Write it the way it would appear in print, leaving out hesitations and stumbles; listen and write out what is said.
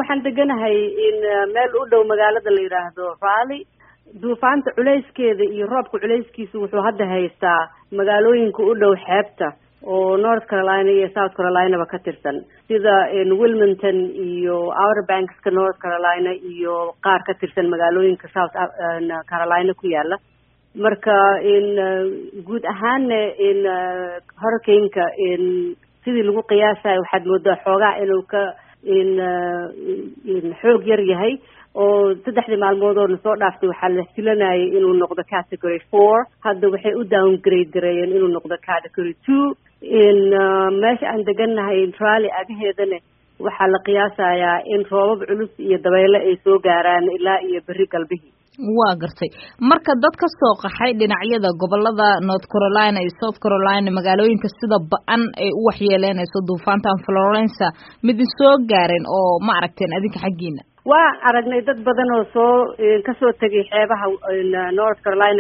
waxaan deganahay in meel u dhow magaalada la yiraahdo Raleigh. duufaanta culeyskeeda iyo roobka culeyskiisu wuxuu hadda haystaa magaalooyinka u dhow xeebta oo North Carolina iyo South Carolina ka tirsan sida Wilmington iyo Outer Bankska North Carolina iyo qaar ka tirsan magaalooyinka South Carolina ku yaala. marka in guud ahaan in hurricane-ka in sidii lagu qiyaasayo waxaad moodaa xoogaa inuu ka in xoog yar yahay oo 3 maalmood oo soo dhaaftay waxaa la filanayay inuu noqdo category 4 hadda waxay u downgrade gareeyeen inuu noqdo category 2 in meesha aan deganahay Raleigh agaheedana waxaa la qiyaasayaa in roobab culus iyo dabaylo ay soo gaaraan ilaa iyo berri galbihi. waa gartay marka dad ka soo qaxay dhinacyada gobolada North Carolina iyo South Carolina magaalooyinka sida ba'an ay u waxyeeleenayso duufaantan Florence mid soo gaareen oo ma aragteen adinka xaqiina? waa aragnay dad badan oo ka soo tagay xeebaha North Carolina